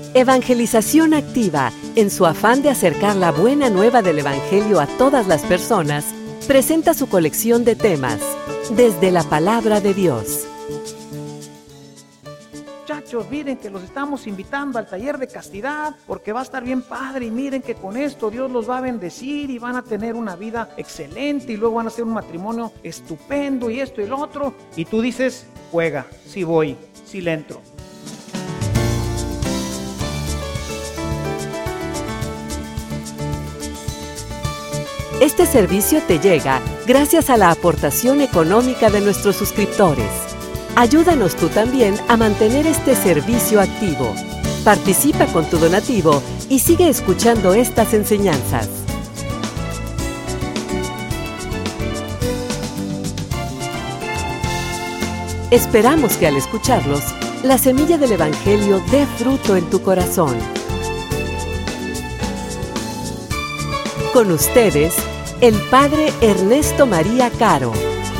Evangelización Activa, en su afán de acercar la buena nueva del Evangelio a todas las personas, presenta su colección de temas, desde la Palabra de Dios. Muchachos, miren que los estamos invitando al taller de castidad porque va a estar bien padre y miren que con esto Dios los va a bendecir y van a tener una vida excelente y luego van a hacer un matrimonio estupendo y esto y lo otro. Y tú dices, juega, sí voy, sí le entro. Este servicio te llega gracias a la aportación económica de nuestros suscriptores. Ayúdanos tú también a mantener este servicio activo. Participa con tu donativo y sigue escuchando estas enseñanzas. Esperamos que al escucharlos, la semilla del Evangelio dé fruto en tu corazón. Con ustedes, el Padre Ernesto María Caro.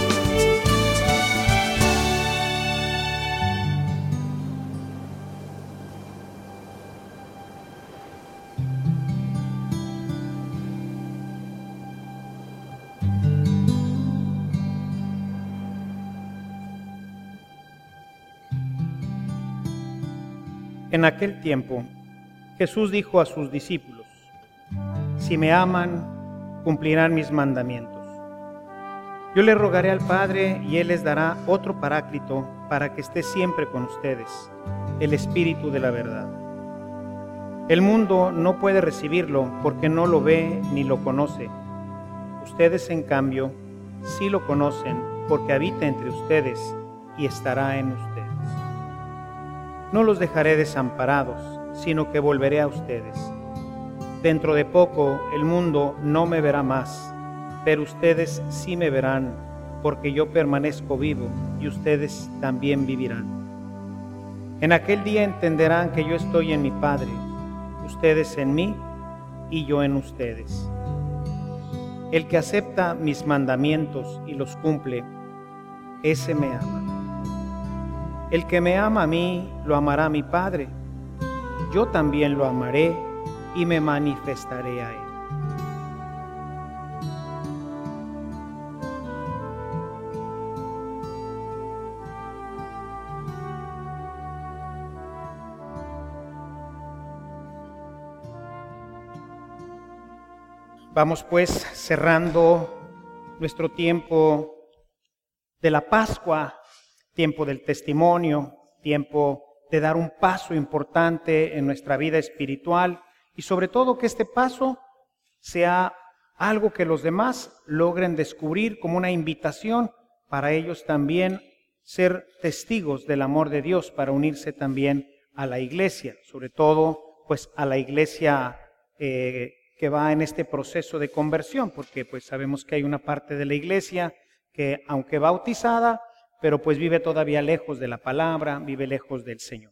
En aquel tiempo, Jesús dijo a sus discípulos: si me aman, cumplirán mis mandamientos. Yo le rogaré al Padre y Él les dará otro Paráclito para que esté siempre con ustedes, el Espíritu de la verdad. El mundo no puede recibirlo porque no lo ve ni lo conoce. Ustedes, en cambio, sí lo conocen porque habita entre ustedes y estará en ustedes. No los dejaré desamparados, sino que volveré a ustedes. Dentro de poco el mundo no me verá más, pero ustedes sí me verán, porque yo permanezco vivo y ustedes también vivirán. En aquel día entenderán que yo estoy en mi Padre, ustedes en mí y yo en ustedes. El que acepta mis mandamientos y los cumple, ese me ama. El que me ama a mí, lo amará mi Padre. Yo también lo amaré y me manifestaré a él. Vamos pues cerrando nuestro tiempo de la Pascua, tiempo del testimonio, tiempo de dar un paso importante en nuestra vida espiritual y sobre todo que este paso sea algo que los demás logren descubrir como una invitación para ellos también ser testigos del amor de Dios, para unirse también a la iglesia, sobre todo pues a la iglesia que va en este proceso de conversión, porque pues sabemos que hay una parte de la iglesia que aunque bautizada, pero pues vive todavía lejos de la palabra, vive lejos del Señor.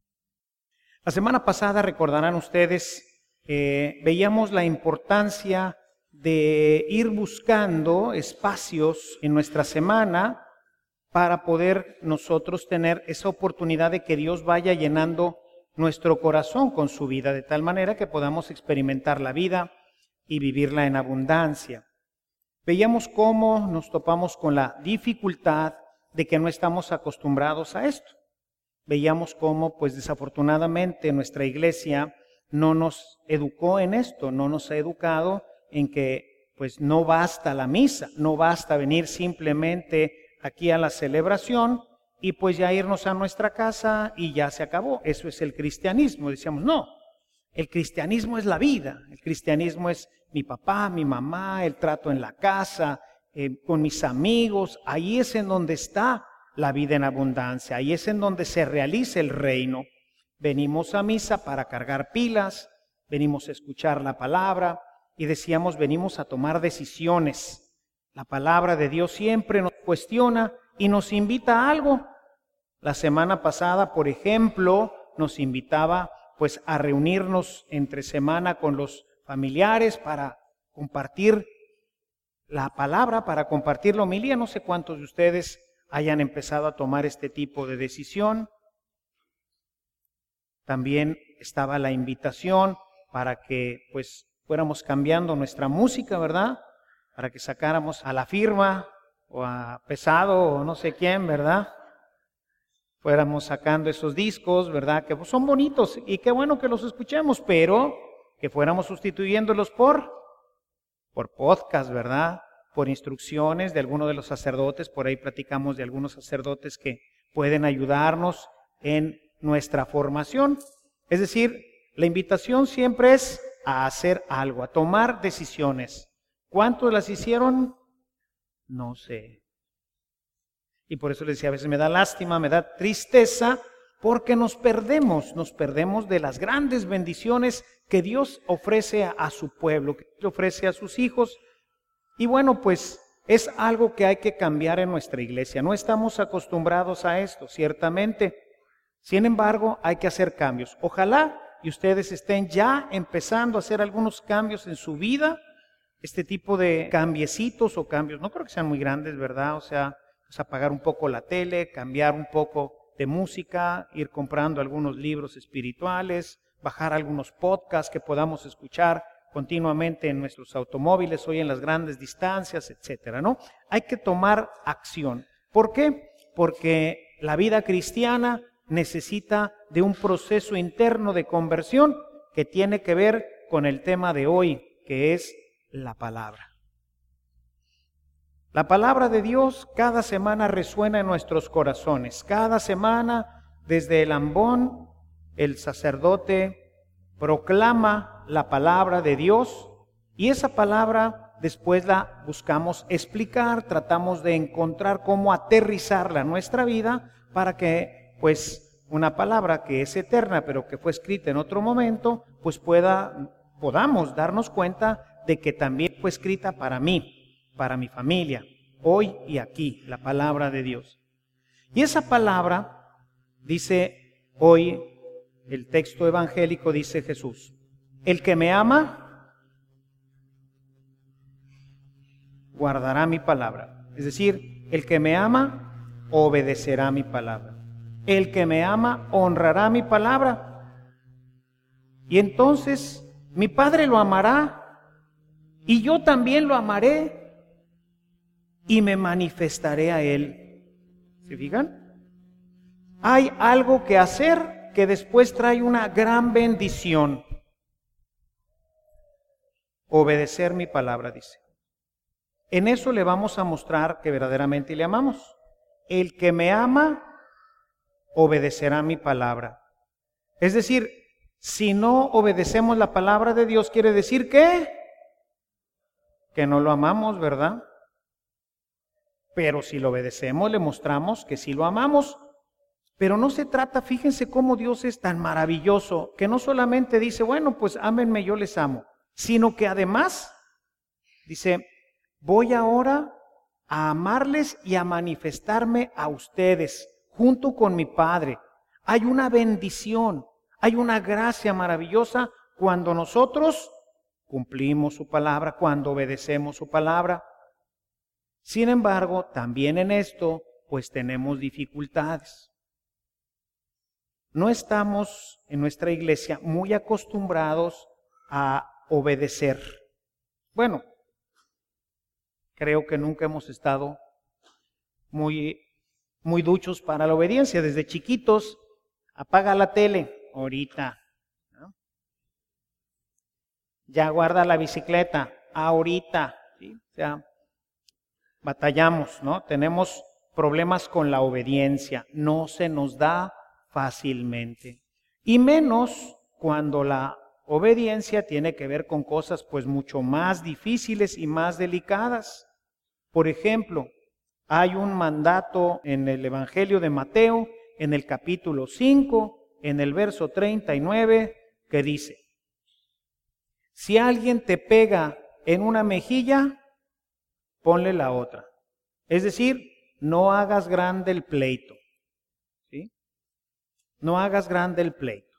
La semana pasada, recordarán ustedes, veíamos la importancia de ir buscando espacios en nuestra semana para poder nosotros tener esa oportunidad de que Dios vaya llenando nuestro corazón con su vida, de tal manera que podamos experimentar la vida y vivirla en abundancia. Veíamos cómo nos topamos con la dificultad de que no estamos acostumbrados a esto. Veíamos cómo, pues desafortunadamente, nuestra iglesia no nos educó en esto, no nos ha educado en que pues no basta la misa, no basta venir simplemente aquí a la celebración y pues ya irnos a nuestra casa y ya se acabó. Eso es el cristianismo. Decíamos, no, el cristianismo es la vida, el cristianismo es mi papá, mi mamá, el trato en la casa, con mis amigos. Ahí es en donde está la vida en abundancia, ahí es en donde se realiza el reino. Venimos a misa para cargar pilas, venimos a escuchar la palabra y decíamos, venimos a tomar decisiones. La palabra de Dios siempre nos cuestiona y nos invita a algo. La semana pasada, por ejemplo, nos invitaba pues a reunirnos entre semana con los familiares para compartir la palabra, para compartir la homilía. No sé cuántos de ustedes hayan empezado a tomar este tipo de decisión. También estaba la invitación para que pues fuéramos cambiando nuestra música, ¿verdad? Para que sacáramos a La Firma o a Pesado o no sé quién, ¿verdad? Fuéramos sacando esos discos, ¿verdad? Que pues, son bonitos y qué bueno que los escuchemos, pero que fuéramos sustituyéndolos por podcast, ¿verdad? Por instrucciones de alguno de los sacerdotes. Por ahí platicamos de algunos sacerdotes que pueden ayudarnos en nuestra formación. Es decir, la invitación siempre es a hacer algo, a tomar decisiones. ¿Cuántos las hicieron? No sé. Y por eso les decía, a veces me da lástima, me da tristeza, porque nos perdemos de las grandes bendiciones que Dios ofrece a su pueblo, que Dios ofrece a sus hijos. Y bueno, pues es algo que hay que cambiar en nuestra iglesia. No estamos acostumbrados a esto, ciertamente. Sin embargo, hay que hacer cambios. Ojalá y ustedes estén ya empezando a hacer algunos cambios en su vida, este tipo de cambiecitos o cambios. No creo que sean muy grandes, ¿verdad? O sea, pues apagar un poco la tele, cambiar un poco de música, ir comprando algunos libros espirituales, bajar algunos podcasts que podamos escuchar continuamente en nuestros automóviles, hoy en las grandes distancias, etcétera, ¿no? Hay que tomar acción. ¿Por qué? Porque la vida cristiana necesita de un proceso interno de conversión que tiene que ver con el tema de hoy, que es la palabra. La palabra de Dios cada semana resuena en nuestros corazones. Cada semana, desde el ambón, el sacerdote proclama la palabra de Dios y esa palabra después la buscamos explicar, tratamos de encontrar cómo aterrizarla en nuestra vida para que, pues, una palabra que es eterna pero que fue escrita en otro momento, pues podamos darnos cuenta de que también fue escrita para mí, para mi familia, hoy y aquí, la palabra de Dios. Y esa palabra, dice hoy el texto evangélico, dice Jesús: el que me ama, guardará mi palabra. Es decir, el que me ama, obedecerá mi palabra. El que me ama, honrará mi palabra. Y entonces mi Padre lo amará, y yo también lo amaré, y me manifestaré a él. ¿Se fijan? Hay algo que hacer que después trae una gran bendición. Obedecer mi palabra, dice. En eso le vamos a mostrar que verdaderamente le amamos. El que me ama, obedecerá mi palabra. Es decir, si no obedecemos la palabra de Dios, quiere decir que no lo amamos, ¿verdad? Pero si lo obedecemos, le mostramos que sí lo amamos. Pero no se trata, fíjense cómo Dios es tan maravilloso, que no solamente dice, bueno, pues ámenme, yo les amo, sino que además dice, voy ahora a amarles y a manifestarme a ustedes, junto con mi Padre. Hay una bendición, hay una gracia maravillosa cuando nosotros cumplimos su palabra, cuando obedecemos su palabra. Sin embargo, también en esto, pues tenemos dificultades. No estamos en nuestra iglesia muy acostumbrados a obedecer. Bueno, creo que nunca hemos estado muy duchos para la obediencia. Desde chiquitos, apaga la tele, ahorita, ¿no? Ya guarda la bicicleta, ahorita, ¿sí? O sea, batallamos, ¿no? Tenemos problemas con la obediencia, no se nos da fácilmente. Y menos cuando la obediencia tiene que ver con cosas pues mucho más difíciles y más delicadas. Por ejemplo, hay un mandato en el Evangelio de Mateo, en el capítulo 5, en el verso 39, que dice: si alguien te pega en una mejilla, ponle la otra. Es decir, no hagas grande el pleito. ¿Sí? No hagas grande el pleito.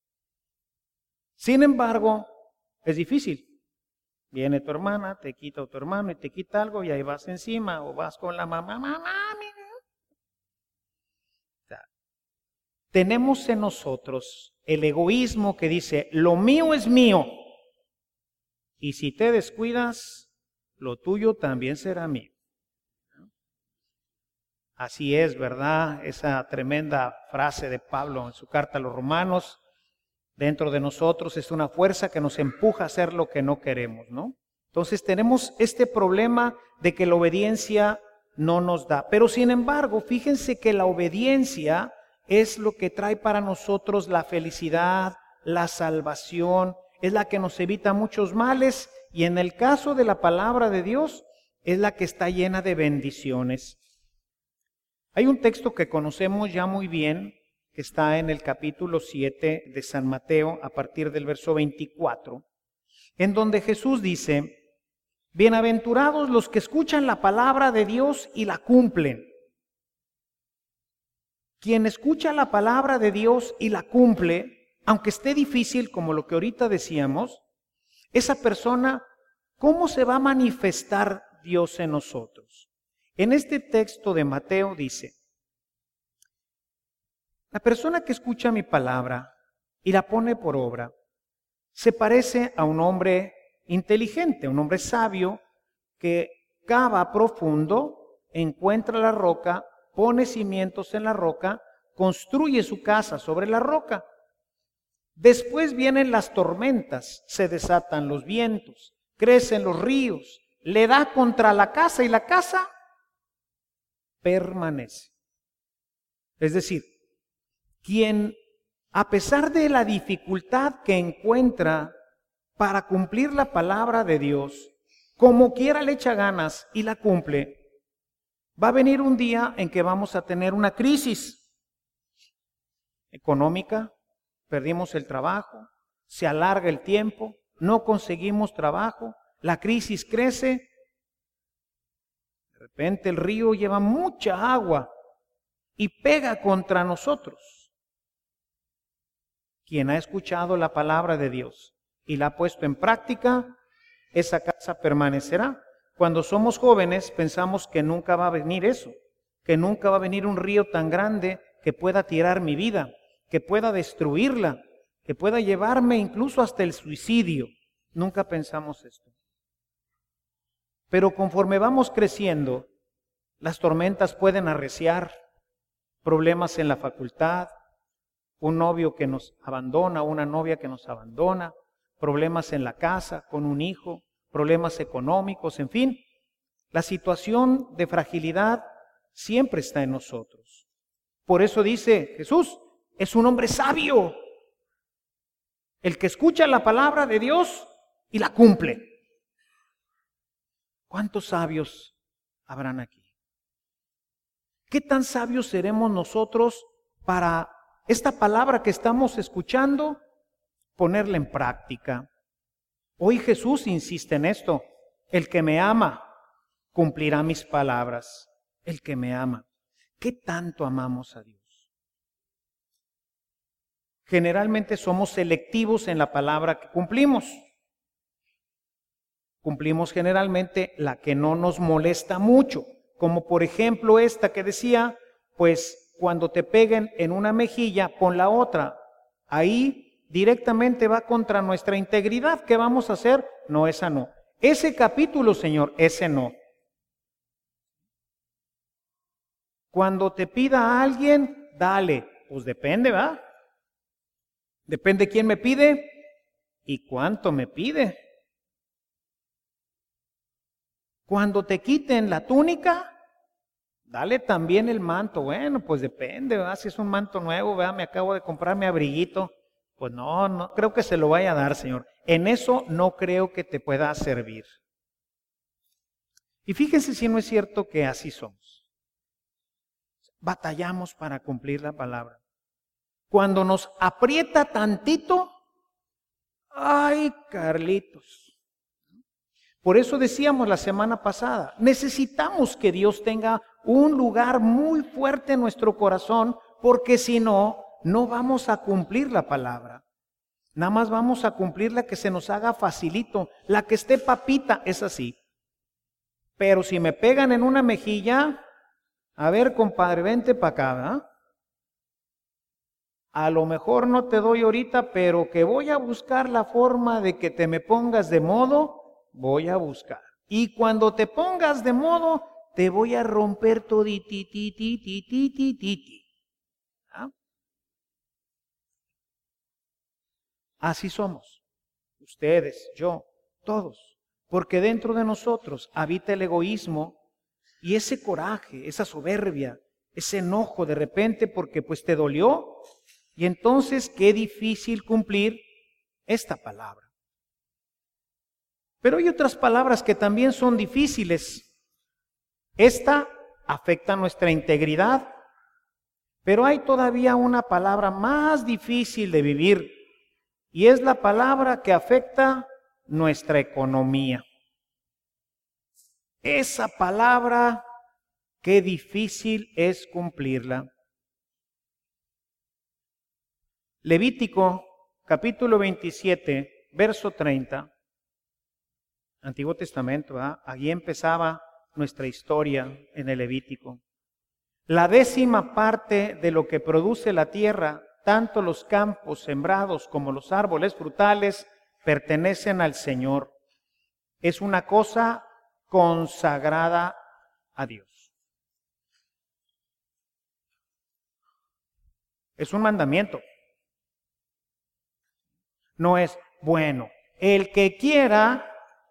Sin embargo, es difícil. Viene tu hermana, te quita tu hermano y te quita algo y ahí vas encima o vas con la mamá. Mamá, mira. O sea, tenemos en nosotros el egoísmo que dice, lo mío es mío, y si te descuidas, lo tuyo también será mío. Así es, ¿verdad? Esa tremenda frase de Pablo en su carta a los Romanos, dentro de nosotros es una fuerza que nos empuja a hacer lo que no queremos, ¿no? Entonces tenemos este problema de que la obediencia no nos da. Pero sin embargo, fíjense que la obediencia es lo que trae para nosotros la felicidad, la salvación, es la que nos evita muchos males y en el caso de la palabra de Dios es la que está llena de bendiciones. Hay un texto que conocemos ya muy bien, que está en el capítulo 7 de San Mateo, a partir del verso 24, en donde Jesús dice, bienaventurados los que escuchan la palabra de Dios y la cumplen. Quien escucha la palabra de Dios y la cumple, aunque esté difícil, como lo que ahorita decíamos, esa persona, ¿cómo se va a manifestar Dios en nosotros? En este texto de Mateo dice, la persona que escucha mi palabra y la pone por obra, se parece a un hombre inteligente, un hombre sabio, que cava profundo, encuentra la roca, pone cimientos en la roca, construye su casa sobre la roca. Después vienen las tormentas, se desatan los vientos, crecen los ríos, le da contra la casa y la casa permanece. Es decir, quien a pesar de la dificultad que encuentra para cumplir la palabra de Dios, como quiera le echa ganas y la cumple, va a venir un día en que vamos a tener una crisis económica, perdimos el trabajo, se alarga el tiempo, no conseguimos trabajo, la crisis crece. De repente el río lleva mucha agua y pega contra nosotros. Quien ha escuchado la palabra de Dios y la ha puesto en práctica, esa casa permanecerá. Cuando somos jóvenes pensamos que nunca va a venir eso, que nunca va a venir un río tan grande que pueda tirar mi vida, que pueda destruirla, que pueda llevarme incluso hasta el suicidio. Nunca pensamos esto. Pero conforme vamos creciendo, las tormentas pueden arreciar, problemas en la facultad, un novio que nos abandona, una novia que nos abandona, problemas en la casa, con un hijo, problemas económicos, en fin. La situación de fragilidad siempre está en nosotros. Por eso dice Jesús, es un hombre sabio, el que escucha la palabra de Dios y la cumple. ¿Cuántos sabios habrán aquí? ¿Qué tan sabios seremos nosotros para esta palabra que estamos escuchando, ponerla en práctica? Hoy Jesús insiste en esto, el que me ama cumplirá mis palabras, el que me ama. ¿Qué tanto amamos a Dios? Generalmente somos selectivos en la palabra que cumplimos. Cumplimos generalmente la que no nos molesta mucho, como por ejemplo esta que decía, pues cuando te peguen en una mejilla, pon la otra. Ahí directamente va contra nuestra integridad. ¿Qué vamos a hacer? No, esa no. Ese capítulo, Señor, ese no. Cuando te pida a alguien, dale. Pues depende, ¿va? Depende quién me pide y cuánto me pide. Cuando te quiten la túnica, dale también el manto. Bueno, pues depende, ¿verdad? Si es un manto nuevo, ¿verdad? Me acabo de comprar mi abriguito. Pues no creo que se lo vaya a dar, Señor. En eso no creo que te pueda servir. Y fíjense si no es cierto que así somos. Batallamos para cumplir la palabra. Cuando nos aprieta tantito, ¡ay, Carlitos! Por eso decíamos la semana pasada, necesitamos que Dios tenga un lugar muy fuerte en nuestro corazón, porque si no, no vamos a cumplir la palabra. Nada más vamos a cumplir la que se nos haga facilito, la que esté papita, es así. Pero si me pegan en una mejilla, a ver, compadre, vente para acá, ¿verdad? A lo mejor no te doy ahorita, pero que voy a buscar la forma de que te me pongas de modo, voy a buscar. Y cuando te pongas de modo, te voy a romper todititititititititi. ¿Ah? Así somos. Ustedes, yo, todos. Porque dentro de nosotros habita el egoísmo y ese coraje, esa soberbia, ese enojo de repente porque pues te dolió. Y entonces qué difícil cumplir esta palabra. Pero hay otras palabras que también son difíciles. Esta afecta nuestra integridad, pero hay todavía una palabra más difícil de vivir y es la palabra que afecta nuestra economía. Esa palabra, qué difícil es cumplirla. Levítico, capítulo 27, verso 30. Antiguo Testamento, ¿verdad? Allí empezaba nuestra historia en el Levítico. La 10ª parte de lo que produce la tierra, tanto los campos sembrados como los árboles frutales, pertenecen al Señor. Es una cosa consagrada a Dios. Es un mandamiento. No es, bueno, el que quiera,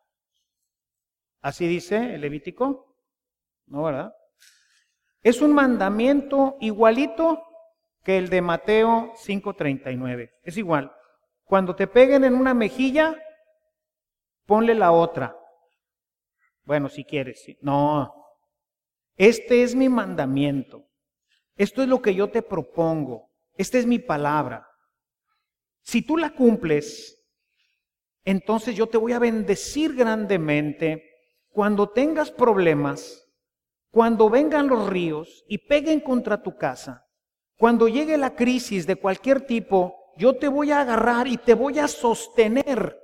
así dice el Levítico, ¿no, verdad? Es un mandamiento igualito que el de Mateo 5:39. Es igual. Cuando te peguen en una mejilla, ponle la otra. Bueno, si quieres. ¿Sí? No. Este es mi mandamiento. Esto es lo que yo te propongo. Esta es mi palabra. Si tú la cumples, entonces yo te voy a bendecir grandemente. Cuando tengas problemas, cuando vengan los ríos y peguen contra tu casa, cuando llegue la crisis de cualquier tipo, yo te voy a agarrar y te voy a sostener.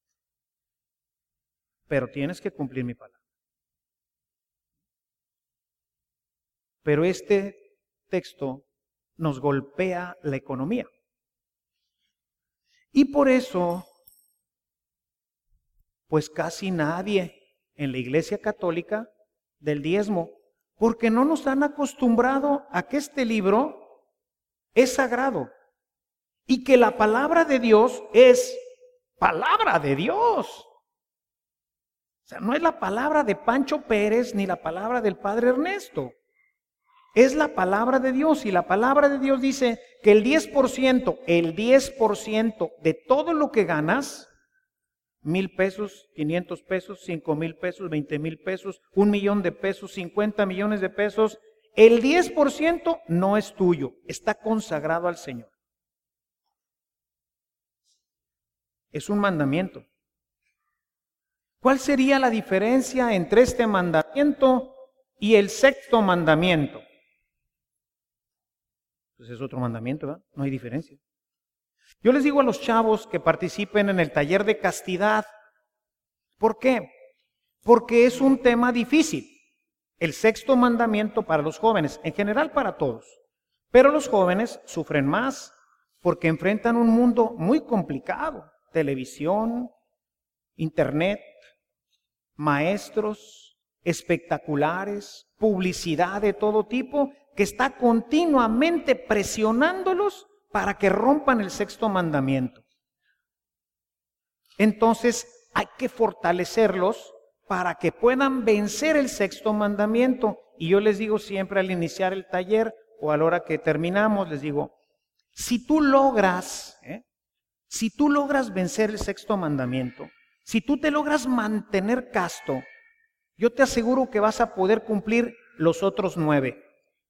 Pero tienes que cumplir mi palabra. Pero este texto nos golpea la economía. Y por eso, pues casi nadie en la Iglesia Católica del diezmo, porque no nos han acostumbrado a que este libro es sagrado y que la palabra de Dios es palabra de Dios. O sea, no es la palabra de Pancho Pérez ni la palabra del Padre Ernesto. Es la palabra de Dios y la palabra de Dios dice que el 10% de todo lo que ganas, 1,000 pesos, 500 pesos, 5,000 pesos, 20,000 pesos, 1,000,000 de pesos, 50 millones de pesos, el 10% no es tuyo, está consagrado al Señor. Es un mandamiento. ¿Cuál sería la diferencia entre este mandamiento y el 6º mandamiento? Pues es otro mandamiento, ¿verdad? No hay diferencia. Yo les digo a los chavos que participen en el taller de castidad. ¿Por qué? Porque es un tema difícil. El 6º mandamiento para los jóvenes, en general para todos. Pero los jóvenes sufren más porque enfrentan un mundo muy complicado. Televisión, internet, maestros espectaculares, publicidad de todo tipo, que está continuamente presionándolos para que rompan el 6º mandamiento. Entonces hay que fortalecerlos para que puedan vencer el 6º mandamiento. Y yo les digo siempre al iniciar el taller o a la hora que terminamos, les digo, si tú logras vencer el 6º mandamiento, si tú te logras mantener casto, yo te aseguro que vas a poder cumplir los otros 9.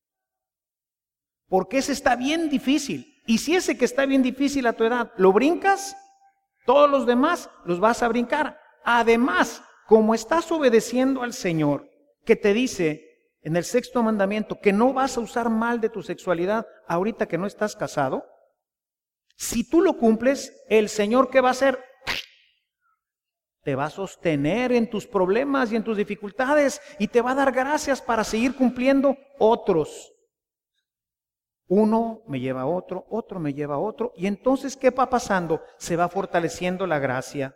Porque ese está bien difícil. Y si ese que está bien difícil a tu edad lo brincas, todos los demás los vas a brincar. Además, como estás obedeciendo al Señor, que te dice en el 6º mandamiento que no vas a usar mal de tu sexualidad ahorita que no estás casado, si tú lo cumples, el Señor, ¿qué va a hacer? Te va a sostener en tus problemas y en tus dificultades y te va a dar gracias para seguir cumpliendo otros. Uno me lleva a otro, otro me lleva a otro, y entonces, ¿qué va pasando? Se va fortaleciendo la gracia.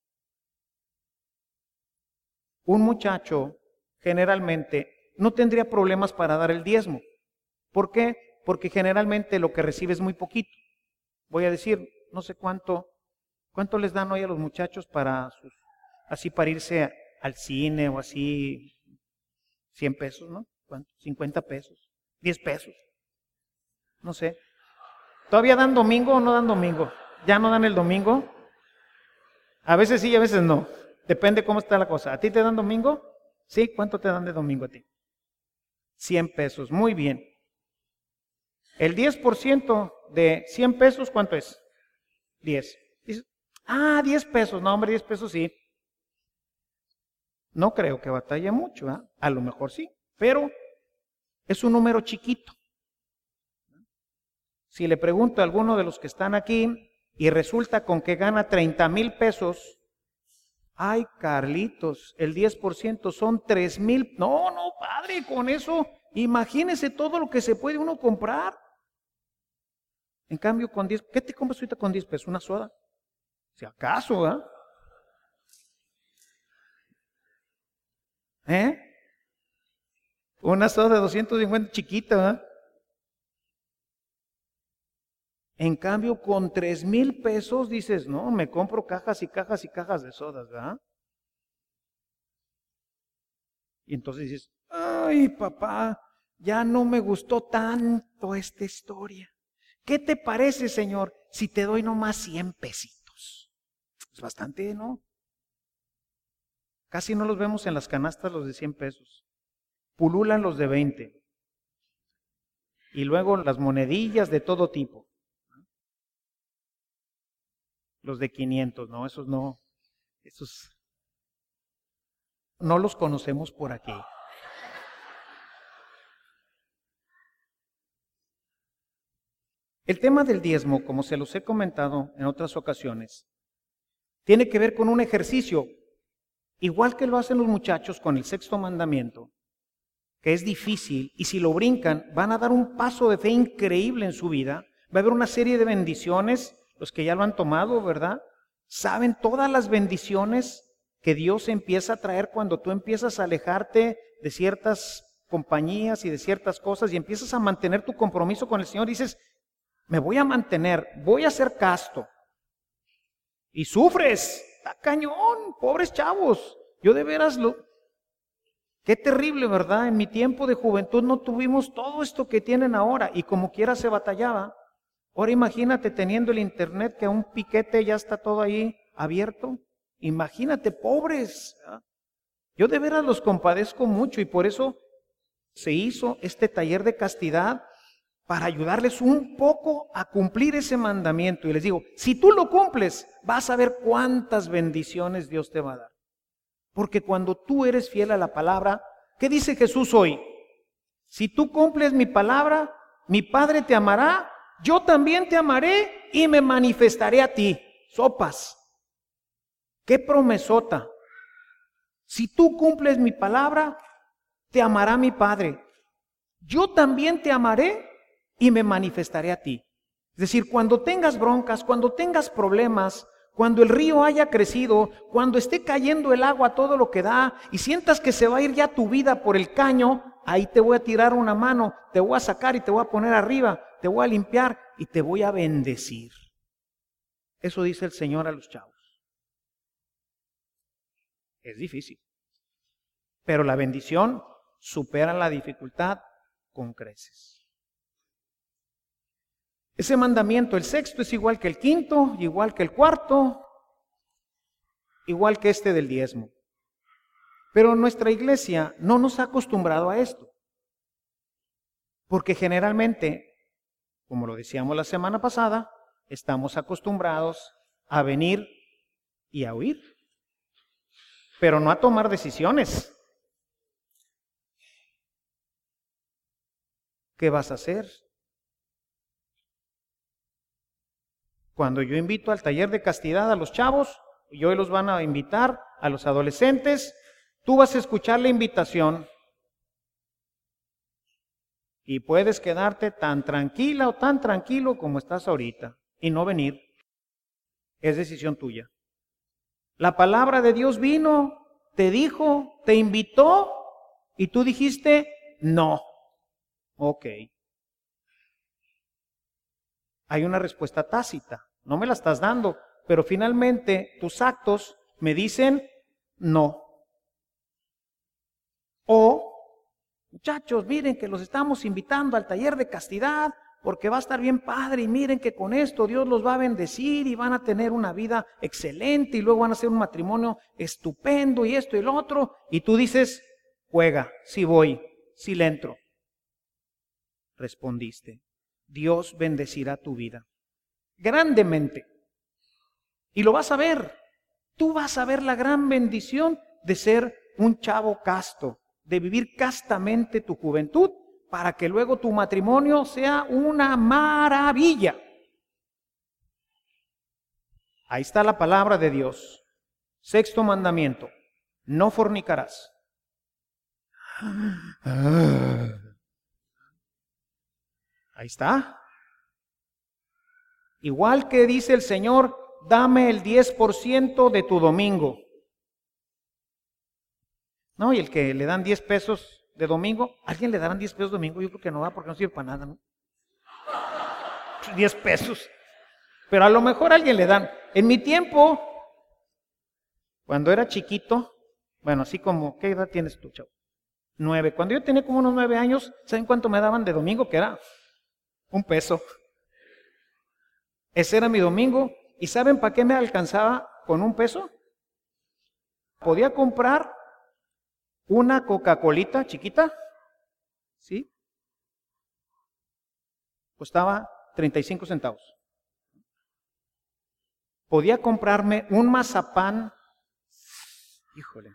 Un muchacho generalmente no tendría problemas para dar el diezmo. ¿Por qué? Porque generalmente lo que recibe es muy poquito. Voy a decir, no sé cuánto les dan hoy a los muchachos así para irse al cine o así, 100 pesos, ¿no? ¿Cuánto? 50 pesos, 10 pesos, no sé. ¿Todavía dan domingo o no dan domingo? ¿Ya no dan el domingo? A veces sí y a veces no. Depende cómo está la cosa. ¿A ti te dan domingo? Sí, ¿cuánto te dan de domingo a ti? 100 pesos, muy bien. El 10% de 100 pesos, ¿cuánto es? 10. Dices, 10 pesos, no hombre, 10 pesos sí. No creo que batalle mucho, ¿eh? A lo mejor sí, pero es un número chiquito. Si le pregunto a alguno de los que están aquí y resulta con que gana 30,000 pesos, ay, Carlitos, el 10% son 3,000. No, padre, con eso, imagínese todo lo que se puede uno comprar. En cambio, con 10, ¿qué te compras ahorita con 10 pesos? ¿Una soda? Si acaso, ¿eh? Una soda de 250 chiquita, ¿eh? En cambio, con 3,000 pesos dices, no, me compro cajas y cajas y cajas de sodas, ¿verdad? Y entonces dices, ay, papá, ya no me gustó tanto esta historia. ¿Qué te parece, Señor, si te doy nomás 100 pesitos? Es bastante, ¿no? Casi no los vemos en las canastas los de 100 pesos. Pululan los de 20. Y luego las monedillas de todo tipo. Los de 500, no, esos no. Esos no los conocemos por aquí. El tema del diezmo, como se los he comentado en otras ocasiones, tiene que ver con un ejercicio, igual que lo hacen los muchachos con el sexto mandamiento, que es difícil, y si lo brincan, van a dar un paso de fe increíble en su vida. Va a haber una serie de bendiciones, los que ya lo han tomado, ¿verdad? Saben todas las bendiciones que Dios empieza a traer cuando tú empiezas a alejarte de ciertas compañías y de ciertas cosas y empiezas a mantener tu compromiso con el Señor. Dices, me voy a mantener, voy a ser casto. Y sufres, está cañón, pobres chavos. Yo de veras qué terrible, ¿verdad? En mi tiempo de juventud no tuvimos todo esto que tienen ahora y como quiera se batallaba. Ahora imagínate teniendo el internet que a un piquete ya está todo ahí abierto. Imagínate, pobres. Yo de veras los compadezco mucho y por eso se hizo este taller de castidad para ayudarles un poco a cumplir ese mandamiento. Y les digo, si tú lo cumples, vas a ver cuántas bendiciones Dios te va a dar. Porque cuando tú eres fiel a la palabra, ¿qué dice Jesús hoy? Si tú cumples mi palabra, mi Padre te amará, yo también te amaré y me manifestaré a ti. Sopas. ¡Qué promesota! Si tú cumples mi palabra, te amará mi Padre. Yo también te amaré y me manifestaré a ti. Es decir, cuando tengas broncas, cuando tengas problemas, cuando el río haya crecido, cuando esté cayendo el agua todo lo que da y sientas que se va a ir ya tu vida por el caño, ahí te voy a tirar una mano, te voy a sacar y te voy a poner arriba, te voy a limpiar y te voy a bendecir. Eso dice el Señor a los chavos. Es difícil, pero la bendición supera la dificultad con creces. Ese mandamiento, el sexto, es igual que el quinto, igual que el cuarto, igual que este del diezmo. Pero nuestra iglesia no nos ha acostumbrado a esto, porque generalmente, como lo decíamos la semana pasada, estamos acostumbrados a venir y a oír, pero no a tomar decisiones. ¿Qué vas a hacer? Cuando yo invito al taller de castidad a los chavos, y hoy los van a invitar a los adolescentes, tú vas a escuchar la invitación Y puedes quedarte tan tranquila o tan tranquilo como estás ahorita y no venir. Es decisión tuya. La palabra de Dios vino, te dijo, te invitó y tú dijiste no. Ok. Hay una respuesta tácita. No me la estás dando, pero finalmente tus actos me dicen no. O, muchachos, miren que los estamos invitando al taller de castidad porque va a estar bien padre y miren que con esto Dios los va a bendecir y van a tener una vida excelente y luego van a hacer un matrimonio estupendo y esto y lo otro. Y tú dices, juega, sí voy, sí le entro. Respondiste, Dios bendecirá tu vida grandemente. Y lo vas a ver. Tú vas a ver la gran bendición de ser un chavo casto, de vivir castamente tu juventud, para que luego tu matrimonio sea una maravilla. Ahí está la palabra de Dios. Sexto mandamiento, no fornicarás. Ahí está. Igual que dice el Señor, dame el 10% de tu domingo. No, y el que le dan 10 pesos de domingo, ¿alguien le darán 10 pesos de domingo? Yo creo que no va porque no sirve para nada, ¿no? 10 pesos. Pero a lo mejor a alguien le dan. En mi tiempo, cuando era chiquito, bueno, así como, ¿qué edad tienes tú, chavo? 9. Cuando yo tenía como unos 9 años, ¿saben cuánto me daban de domingo? Que era 1 peso. Ese era mi domingo. ¿Y saben para qué me alcanzaba con 1 peso? Podía comprar una Coca-Colita chiquita, ¿sí? Costaba 35 centavos. Podía comprarme un mazapán, híjole,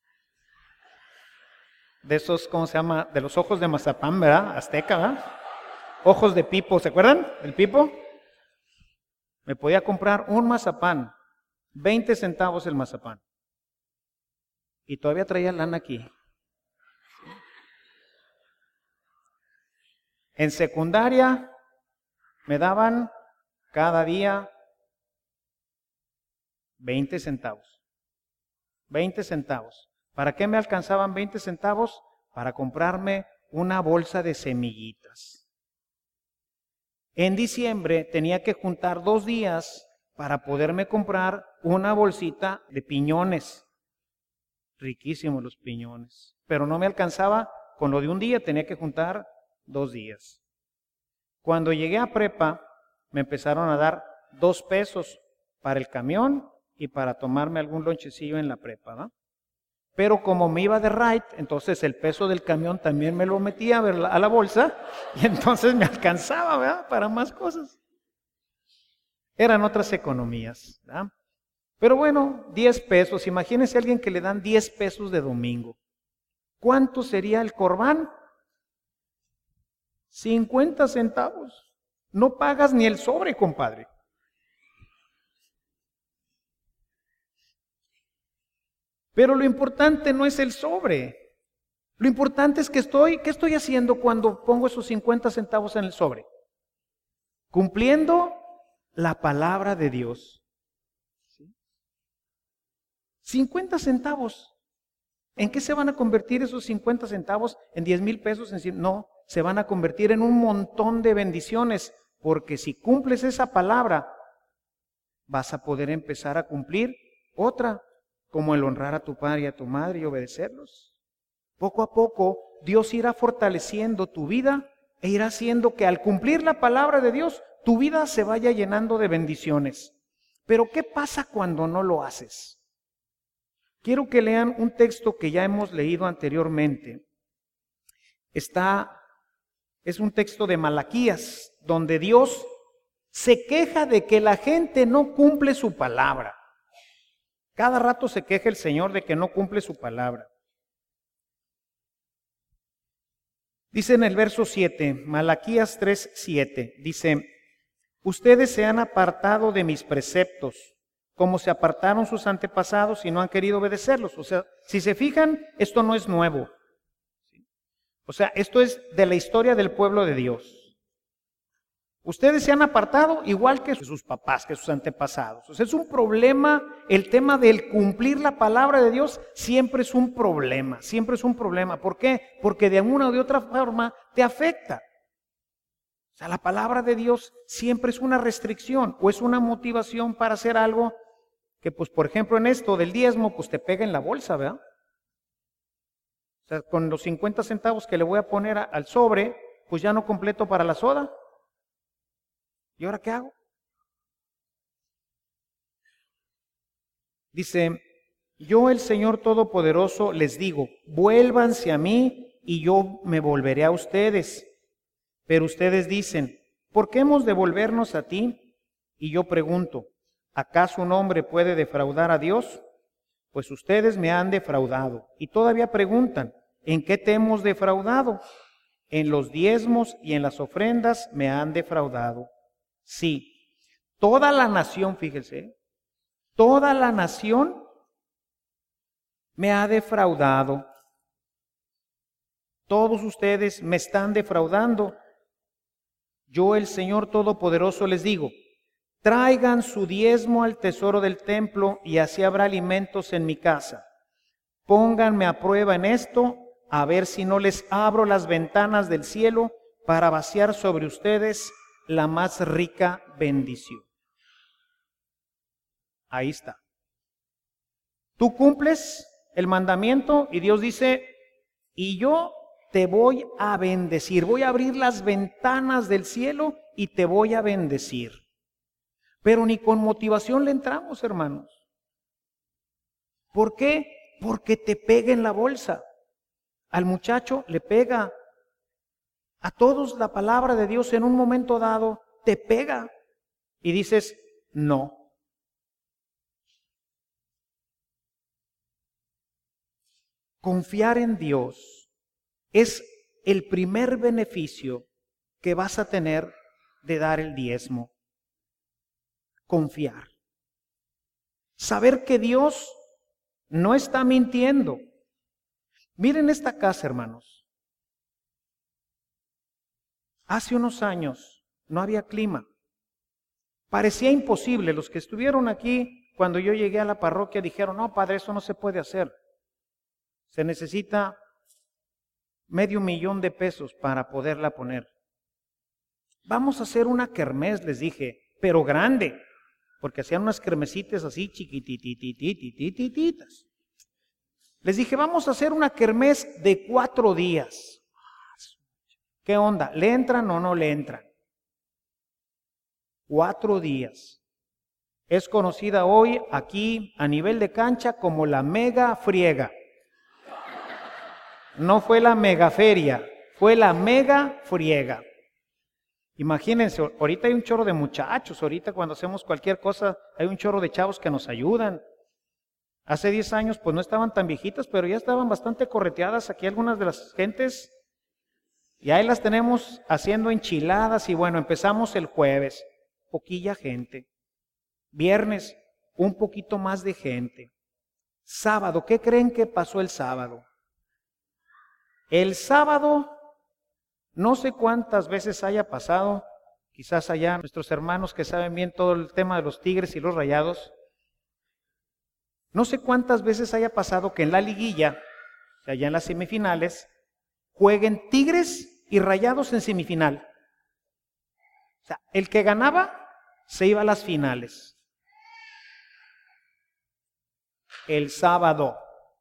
de esos, ¿cómo se llama? De los ojos de mazapán, ¿verdad? Azteca, ¿verdad? Ojos de pipo, ¿se acuerdan? ¿El pipo? Me podía comprar un mazapán, 20 centavos el mazapán. Y todavía traía lana aquí. En secundaria me daban cada día 20 centavos. 20 centavos. ¿Para qué me alcanzaban 20 centavos? Para comprarme una bolsa de semillitas. En diciembre tenía que juntar 2 días para poderme comprar una bolsita de piñones. Riquísimos los piñones. Pero no me alcanzaba con lo de un día, tenía que juntar 2 días. Cuando llegué a prepa, me empezaron a dar 2 pesos para el camión y para tomarme algún lonchecillo en la prepa, ¿no? Pero como me iba de ride, entonces el peso del camión también me lo metía a la bolsa y entonces me alcanzaba, ¿verdad? Para más cosas. Eran otras economías, ¿verdad? Pero bueno, 10 pesos. Imagínense a alguien que le dan 10 pesos de domingo. ¿Cuánto sería el corbán? 50 centavos. No pagas ni el sobre, compadre. Pero lo importante no es el sobre. Lo importante es ¿qué estoy haciendo cuando pongo esos 50 centavos en el sobre? Cumpliendo la palabra de Dios. 50 centavos. ¿En qué se van a convertir esos 50 centavos? ¿En 10,000 pesos? No, se van a convertir en un montón de bendiciones, porque si cumples esa palabra, vas a poder empezar a cumplir otra, como el honrar a tu padre y a tu madre y obedecerlos. Poco a poco, Dios irá fortaleciendo tu vida e irá haciendo que al cumplir la palabra de Dios, tu vida se vaya llenando de bendiciones. Pero ¿qué pasa cuando no lo haces? Quiero que lean un texto que ya hemos leído anteriormente. Es un texto de Malaquías, donde Dios se queja de que la gente no cumple su palabra. Cada rato se queja el Señor de que no cumple su palabra. Dice en el verso 7, Malaquías 3:7, dice, ustedes se han apartado de mis preceptos, como se apartaron sus antepasados y no han querido obedecerlos. O sea, si se fijan, esto no es nuevo. O sea, esto es de la historia del pueblo de Dios. Ustedes se han apartado igual que sus papás, que sus antepasados. O sea, es un problema, el tema del cumplir la palabra de Dios siempre es un problema, siempre es un problema. ¿Por qué? Porque de alguna o de otra forma te afecta. O sea, la palabra de Dios siempre es una restricción o es una motivación para hacer algo que, pues, por ejemplo, en esto del diezmo, pues te pega en la bolsa, ¿verdad? O sea, con los 50 centavos que le voy a poner al sobre, pues ya no completo para la soda. ¿Y ahora qué hago? Dice, yo el Señor Todopoderoso les digo, vuélvanse a mí y yo me volveré a ustedes. Pero ustedes dicen, ¿por qué hemos de volvernos a ti? Y yo pregunto, ¿acaso un hombre puede defraudar a Dios? Pues ustedes me han defraudado. Y todavía preguntan, ¿en qué te hemos defraudado? En los diezmos y en las ofrendas me han defraudado. Sí, toda la nación, fíjense, toda la nación me ha defraudado. Todos ustedes me están defraudando. Yo, el Señor Todopoderoso, les digo, traigan su diezmo al tesoro del templo y así habrá alimentos en mi casa. Pónganme a prueba en esto, a ver si no les abro las ventanas del cielo para vaciar sobre ustedes la más rica bendición. Ahí está. Tú cumples el mandamiento y Dios dice, y yo te voy a bendecir, voy a abrir las ventanas del cielo y te voy a bendecir. Pero ni con motivación le entramos, hermanos. ¿Por qué? Porque te pega en la bolsa. Al muchacho le pega. A todos la palabra de Dios en un momento dado te pega. Y dices, no. Confiar en Dios es el primer beneficio que vas a tener de dar el diezmo. Confiar. Saber que Dios no está mintiendo. Miren esta casa, hermanos. Hace unos años no había clima. Parecía imposible. Los que estuvieron aquí cuando yo llegué a la parroquia dijeron, no, padre, eso no se puede hacer. Se necesita $500,000 de pesos para poderla poner. Vamos a hacer una kermés, les dije, pero grande, porque hacían unas kermesitas así chiquitititititititas. Les dije, vamos a hacer una kermés de 4 días. ¿Qué onda? ¿Le entran o no le entran? 4 días. Es conocida hoy aquí a nivel de cancha como la mega friega. No fue la mega feria, fue la mega friega. Imagínense, ahorita hay un chorro de muchachos, ahorita cuando hacemos cualquier cosa hay un chorro de chavos que nos ayudan. Hace 10 años pues no estaban tan viejitas, pero ya estaban bastante correteadas aquí algunas de las gentes. Y ahí las tenemos haciendo enchiladas y bueno, empezamos el jueves, poquilla gente. Viernes, un poquito más de gente. Sábado, ¿qué creen que pasó el sábado? El sábado, no sé cuántas veces haya pasado, quizás allá nuestros hermanos que saben bien todo el tema de los Tigres y los Rayados, no sé cuántas veces haya pasado que en la liguilla, o sea, allá en las semifinales, jueguen Tigres y Rayados en semifinal. O sea, el que ganaba se iba a las finales. El sábado.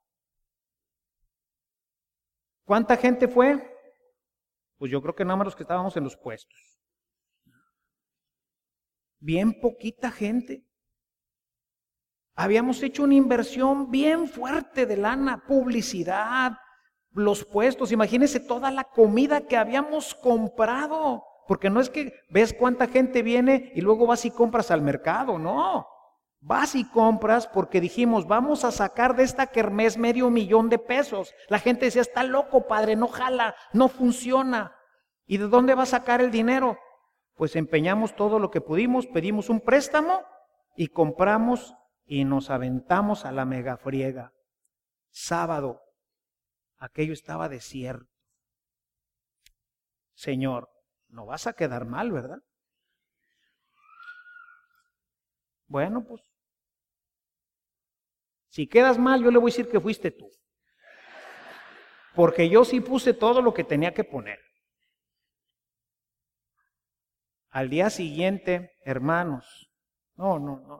¿Cuánta gente fue? Pues yo creo que nada más los que estábamos en los puestos. Bien poquita gente. Habíamos hecho una inversión bien fuerte de lana, publicidad, los puestos. Imagínense toda la comida que habíamos comprado. Porque no es que ves cuánta gente viene y luego vas y compras al mercado, no. Vas y compras porque dijimos, vamos a sacar de esta kermés $500,000 de pesos. La gente decía, está loco, padre, no jala, no funciona. ¿Y de dónde va a sacar el dinero? Pues empeñamos todo lo que pudimos, pedimos un préstamo y compramos y nos aventamos a la mega friega. Sábado, aquello estaba desierto. Señor, no vas a quedar mal, ¿verdad? Bueno, pues, si quedas mal, yo le voy a decir que fuiste tú. Porque yo sí puse todo lo que tenía que poner. Al día siguiente, hermanos, no.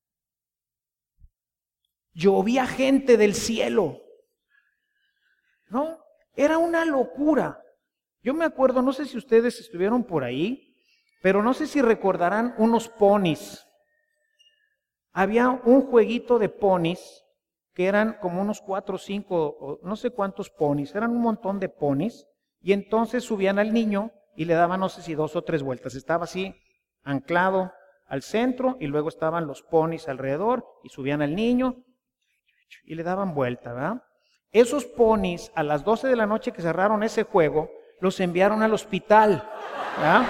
Llovía gente del cielo. No, era una locura. Yo me acuerdo, no sé si ustedes estuvieron por ahí, pero no sé si recordarán unos ponis. Había un jueguito de ponis que eran como unos 4 o 5, o no sé cuántos ponis, eran un montón de ponis, y entonces subían al niño y le daban no sé si 2 o 3 vueltas. Estaba así anclado al centro y luego estaban los ponis alrededor y subían al niño y le daban vuelta, ¿verdad? Esos ponis a las 12 de la noche que cerraron ese juego, los enviaron al hospital, ¿verdad?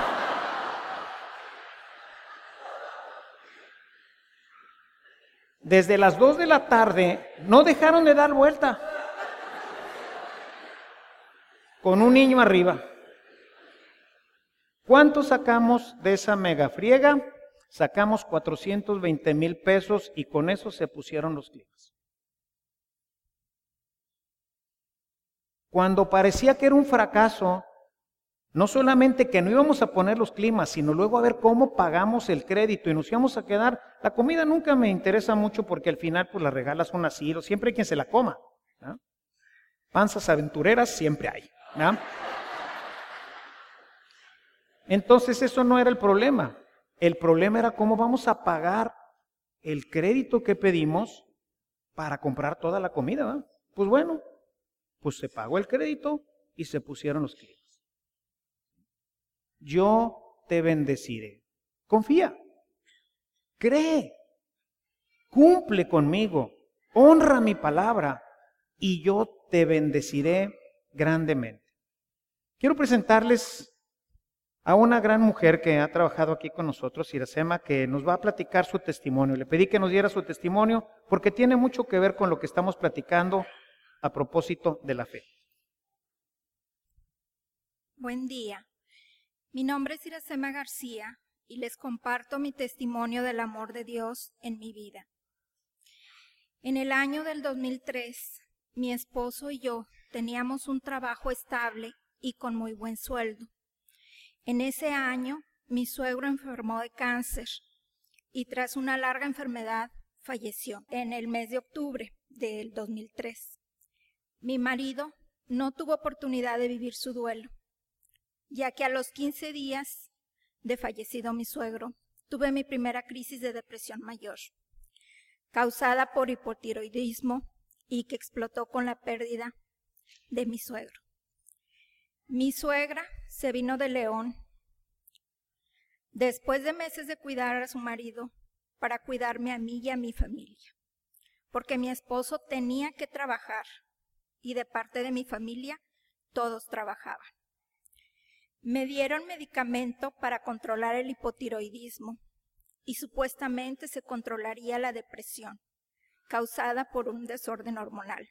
Desde las 2 de la tarde no dejaron de dar vuelta con un niño arriba. ¿Cuánto sacamos de esa mega friega? Sacamos 420,000 pesos y con eso se pusieron los climas. Cuando parecía que era un fracaso, no solamente que no íbamos a poner los climas, sino luego a ver cómo pagamos el crédito y nos íbamos a quedar. La comida nunca me interesa mucho porque al final pues la regalas un asilo, siempre hay quien se la coma, ¿no? Panzas aventureras siempre hay, ¿no? Entonces eso no era el problema. El problema era cómo vamos a pagar el crédito que pedimos para comprar toda la comida, ¿no? Pues bueno, pues se pagó el crédito y se pusieron los climas. Yo te bendeciré. Confía, cree, cumple conmigo, honra mi palabra y yo te bendeciré grandemente. Quiero presentarles a una gran mujer que ha trabajado aquí con nosotros, Iracema, que nos va a platicar su testimonio. Le pedí que nos diera su testimonio porque tiene mucho que ver con lo que estamos platicando a propósito de la fe. Buen día. Mi nombre es Iracema García y les comparto mi testimonio del amor de Dios en mi vida. En el año del 2003, mi esposo y yo teníamos un trabajo estable y con muy buen sueldo. En ese año, mi suegro enfermó de cáncer y tras una larga enfermedad falleció en el mes de octubre del 2003. Mi marido no tuvo oportunidad de vivir su duelo, ya que a los 15 días de fallecido mi suegro, tuve mi primera crisis de depresión mayor, causada por hipotiroidismo y que explotó con la pérdida de mi suegro. Mi suegra se vino de León después de meses de cuidar a su marido para cuidarme a mí y a mi familia, porque mi esposo tenía que trabajar y de parte de mi familia todos trabajaban. Me dieron medicamento para controlar el hipotiroidismo y supuestamente se controlaría la depresión causada por un desorden hormonal.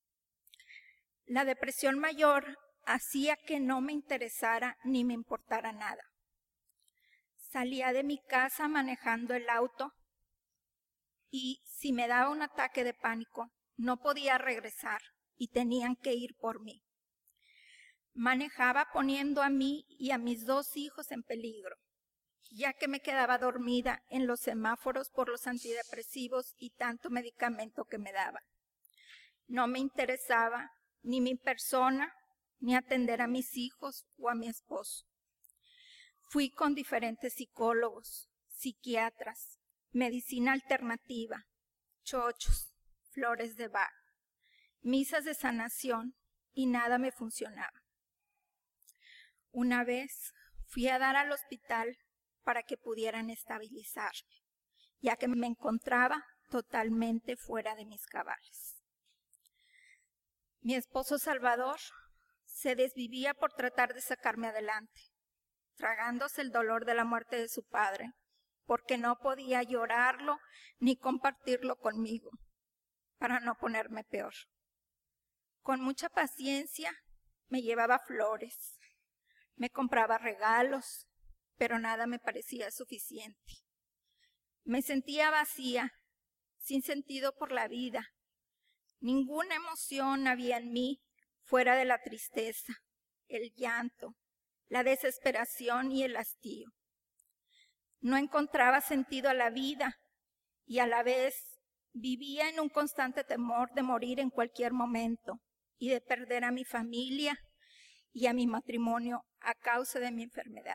La depresión mayor hacía que no me interesara ni me importara nada. Salía de mi casa manejando el auto y si me daba un ataque de pánico no podía regresar y tenían que ir por mí. Manejaba poniendo a mí y a mis 2 hijos en peligro, ya que me quedaba dormida en los semáforos por los antidepresivos y tanto medicamento que me daban. No me interesaba ni mi persona, ni atender a mis hijos o a mi esposo. Fui con diferentes psicólogos, psiquiatras, medicina alternativa, chochos, flores de Bach, misas de sanación y nada me funcionaba. Una vez fui a dar al hospital para que pudieran estabilizarme, ya que me encontraba totalmente fuera de mis cabales. Mi esposo Salvador se desvivía por tratar de sacarme adelante, tragándose el dolor de la muerte de su padre, porque no podía llorarlo ni compartirlo conmigo, para no ponerme peor. Con mucha paciencia me llevaba flores, Me compraba regalos, pero nada me parecía suficiente. Me sentía vacía, sin sentido por la vida. Ninguna emoción había en mí fuera de la tristeza, el llanto, la desesperación y el hastío. No encontraba sentido a la vida y a la vez vivía en un constante temor de morir en cualquier momento y de perder a mi familia y a mi matrimonio a causa de mi enfermedad.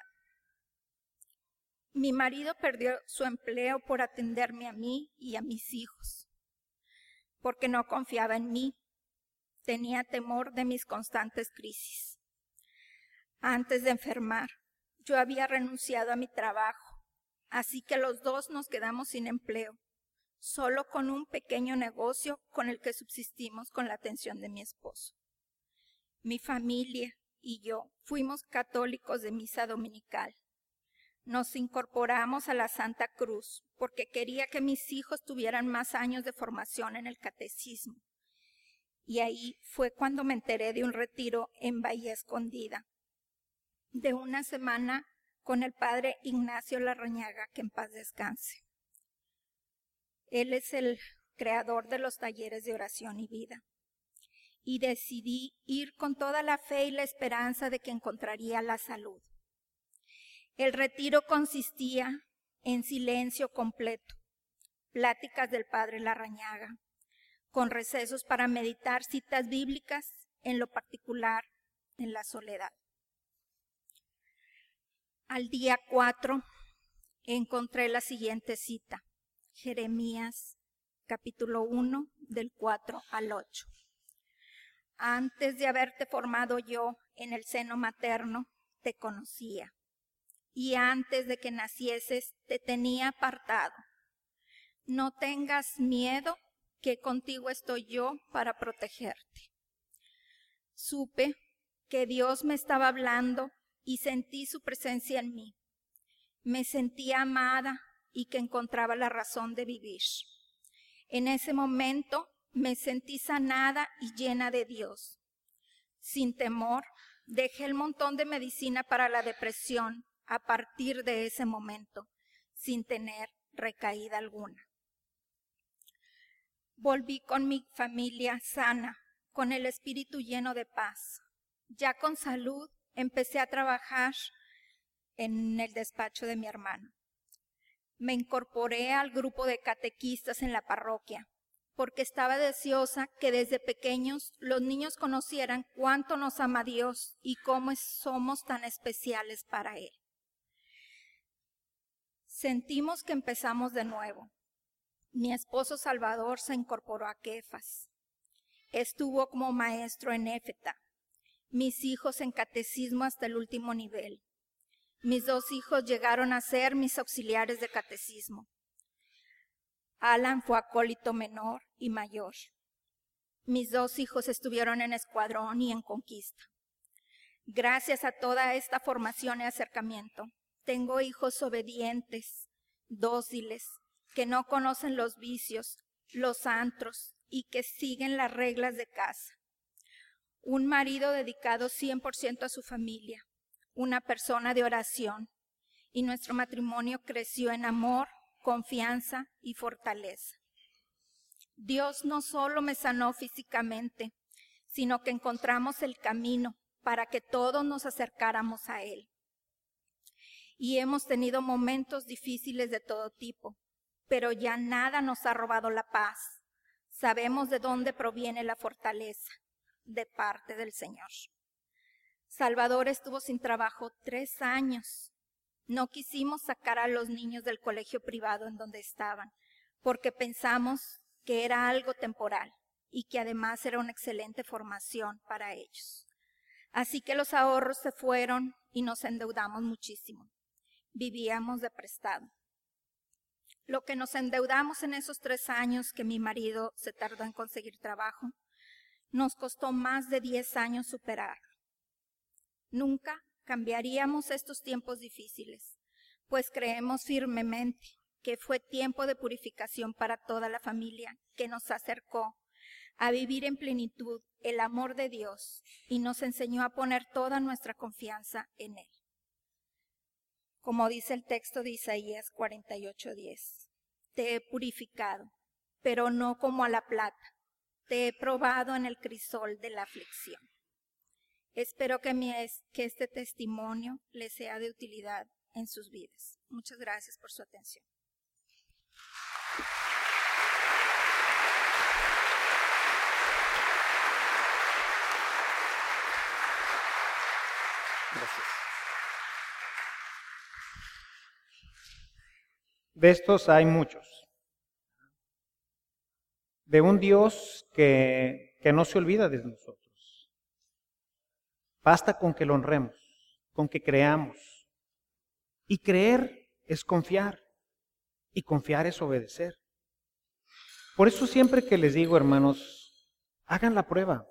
Mi marido perdió su empleo por atenderme a mí y a mis hijos, porque no confiaba en mí. Tenía temor de mis constantes crisis. Antes de enfermar, yo había renunciado a mi trabajo, así que los dos nos quedamos sin empleo, solo con un pequeño negocio con el que subsistimos con la atención de mi esposo. Mi familia y yo fuimos católicos de misa dominical. Nos incorporamos a la Santa Cruz porque quería que mis hijos tuvieran más años de formación en el catecismo. Y ahí fue cuando me enteré de un retiro en Bahía Escondida, de una semana con el padre Ignacio Larrañaga, que en paz descanse. Él es el creador de los talleres de oración y vida. Y decidí ir con toda la fe y la esperanza de que encontraría la salud. El retiro consistía en silencio completo, pláticas del padre Larrañaga, con recesos para meditar citas bíblicas, en lo particular en la soledad. Al día 4 encontré la siguiente cita, Jeremías capítulo 1 del 4 al 8. Antes de haberte formado yo en el seno materno, te conocía, y antes de que nacieses te tenía apartado. No tengas miedo, que contigo estoy yo para protegerte. Supe que Dios me estaba hablando y sentí su presencia en mí. Me sentí amada y que encontraba la razón de vivir. En ese momento me sentí sanada y llena de Dios. Sin temor, dejé el montón de medicina para la depresión a partir de ese momento, sin tener recaída alguna. Volví con mi familia sana, con el espíritu lleno de paz. Ya con salud, empecé a trabajar en el despacho de mi hermano. Me incorporé al grupo de catequistas en la parroquia, porque estaba deseosa que desde pequeños los niños conocieran cuánto nos ama Dios y cómo somos tan especiales para Él. Sentimos que empezamos de nuevo. Mi esposo Salvador se incorporó a Kefas. Estuvo como maestro en Éfeta. Mis hijos en catecismo hasta el último nivel. Mis 2 hijos llegaron a ser mis auxiliares de catecismo. Alan fue acólito menor y mayor. Mis 2 hijos estuvieron en escuadrón y en conquista. Gracias a toda esta formación y acercamiento, tengo hijos obedientes, dóciles, que no conocen los vicios, los antros y que siguen las reglas de casa. Un marido dedicado 100% a su familia, una persona de oración, y nuestro matrimonio creció en amor, confianza y fortaleza. Dios no solo me sanó físicamente, sino que encontramos el camino para que todos nos acercáramos a Él. Y hemos tenido momentos difíciles de todo tipo, pero ya nada nos ha robado la paz. Sabemos de dónde proviene la fortaleza, de parte del Señor. Salvador estuvo sin trabajo 3 años. No quisimos sacar a los niños del colegio privado en donde estaban, porque pensamos que era algo temporal y que además era una excelente formación para ellos. Así que los ahorros se fueron y nos endeudamos muchísimo. Vivíamos de prestado. Lo que nos endeudamos en esos 3 años que mi marido se tardó en conseguir trabajo, nos costó más de 10 años superar. Nunca cambiaríamos estos tiempos difíciles, pues creemos firmemente que fue tiempo de purificación para toda la familia que nos acercó a vivir en plenitud el amor de Dios y nos enseñó a poner toda nuestra confianza en Él. Como dice el texto de Isaías 48:10, te he purificado, pero no como a la plata, te he probado en el crisol de la aflicción. Espero que este testimonio les sea de utilidad en sus vidas. Muchas gracias por su atención. Gracias. De estos hay muchos. De un Dios que no se olvida de nosotros. Basta con que lo honremos, con que creamos. Y creer es confiar. Y confiar es obedecer. Por eso siempre que les digo, hermanos, hagan la prueba.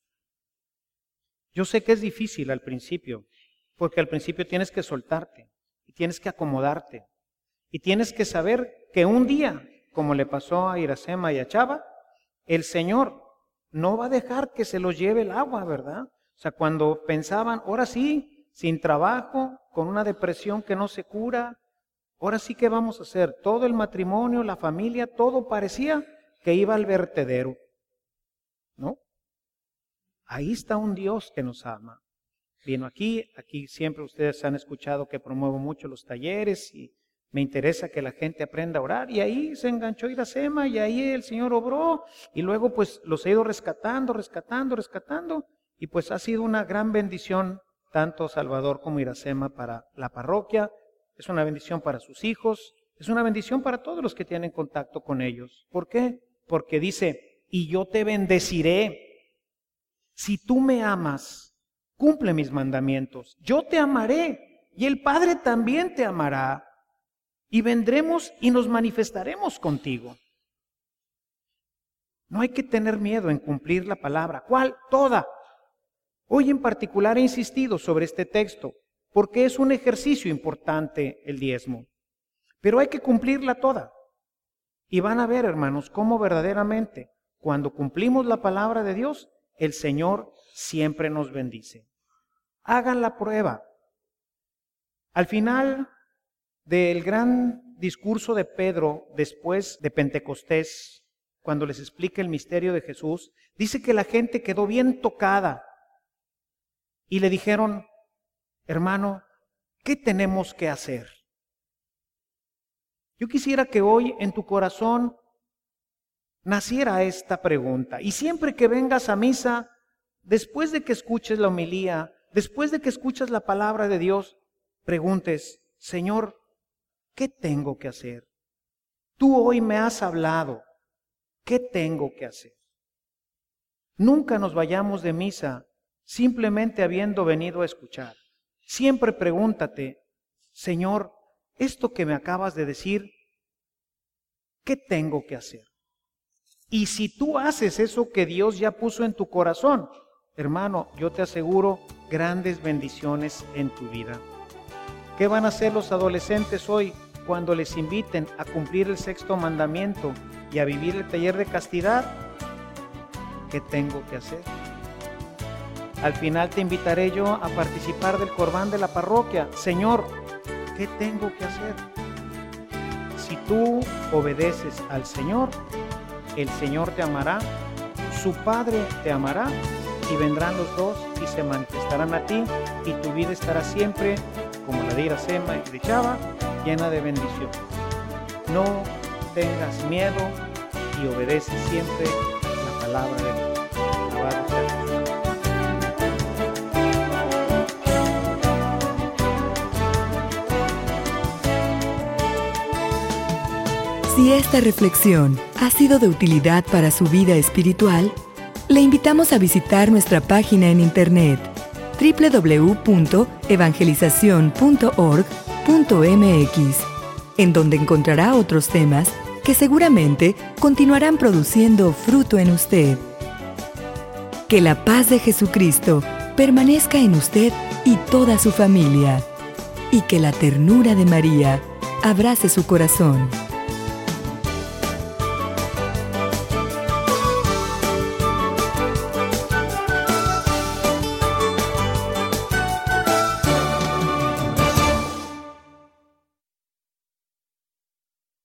Yo sé que es difícil al principio, porque al principio tienes que soltarte, y tienes que acomodarte, y tienes que saber que un día, como le pasó a Iracema y a Chava, el Señor no va a dejar que se los lleve el agua, ¿verdad? O sea, cuando pensaban, ahora sí, sin trabajo, con una depresión que no se cura, ahora sí, ¿qué vamos a hacer? Todo el matrimonio, la familia, todo parecía que iba al vertedero, ¿no? Ahí está un Dios que nos ama. Vino aquí siempre ustedes han escuchado que promuevo mucho los talleres y me interesa que la gente aprenda a orar. Y ahí se enganchó Iracema y ahí el Señor obró y luego pues los he ido rescatando y pues ha sido una gran bendición tanto Salvador como Iracema para la parroquia. Es una bendición para sus hijos, es una bendición para todos los que tienen contacto con ellos. ¿Por qué? Porque dice, y yo te bendeciré. Si tú me amas, cumple mis mandamientos. Yo te amaré y el Padre también te amará. Y vendremos y nos manifestaremos contigo. No hay que tener miedo en cumplir la palabra. ¿Cuál? Toda. Hoy en particular he insistido sobre este texto porque es un ejercicio importante el diezmo. Pero hay que cumplirla toda. Y van a ver, hermanos, cómo verdaderamente cuando cumplimos la palabra de Dios, el Señor siempre nos bendice. Hagan la prueba. Al final del gran discurso de Pedro después de Pentecostés, cuando les explica el misterio de Jesús, dice que la gente quedó bien tocada y le dijeron, hermano, ¿qué tenemos que hacer? Yo quisiera que hoy en tu corazón naciera esta pregunta. Y siempre que vengas a misa, después de que escuches la homilía, después de que escuches la palabra de Dios, preguntes, Señor, ¿qué tengo que hacer? Tú hoy me has hablado. ¿Qué tengo que hacer? Nunca nos vayamos de misa simplemente habiendo venido a escuchar. Siempre pregúntate, Señor, esto que me acabas de decir, ¿qué tengo que hacer? Y si tú haces eso que Dios ya puso en tu corazón, hermano, yo te aseguro grandes bendiciones en tu vida. ¿Qué van a hacer los adolescentes hoy cuando les inviten a cumplir el 6º mandamiento y a vivir el taller de castidad? ¿Qué tengo que hacer? Al final te invitaré yo a participar del corbán de la parroquia. Señor, ¿qué tengo que hacer? Si tú obedeces al Señor, el Señor te amará, su Padre te amará y vendrán los dos y se manifestarán a ti y tu vida estará siempre, como la de Iracema y de Chava, llena de bendición. No tengas miedo y obedece siempre la palabra de Dios. Alabado sea Jesús. Si esta reflexión ha sido de utilidad para su vida espiritual, le invitamos a visitar nuestra página en internet www.evangelizacion.org.mx, en donde encontrará otros temas que seguramente continuarán produciendo fruto en usted. Que la paz de Jesucristo permanezca en usted y toda su familia, y que la ternura de María abrace su corazón.